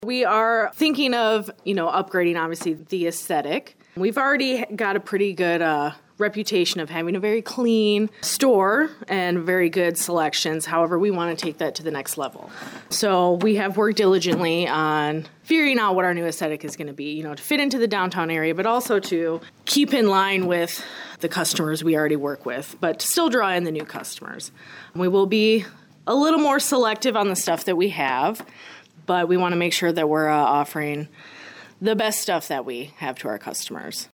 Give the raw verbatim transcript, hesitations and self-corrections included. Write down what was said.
We are thinking of, you know, upgrading, obviously, the aesthetic. We've already got a pretty good uh, reputation of having a very clean store and very good selections. However, we want to take that to the next level. So we have worked diligently on figuring out what our new aesthetic is going to be, you know, to fit into the downtown area, but also to keep in line with the customers we already work with, but to still draw in the new customers. We will be a little more selective on the stuff that we have, but we want to make sure that we're uh, offering the best stuff that we have to our customers.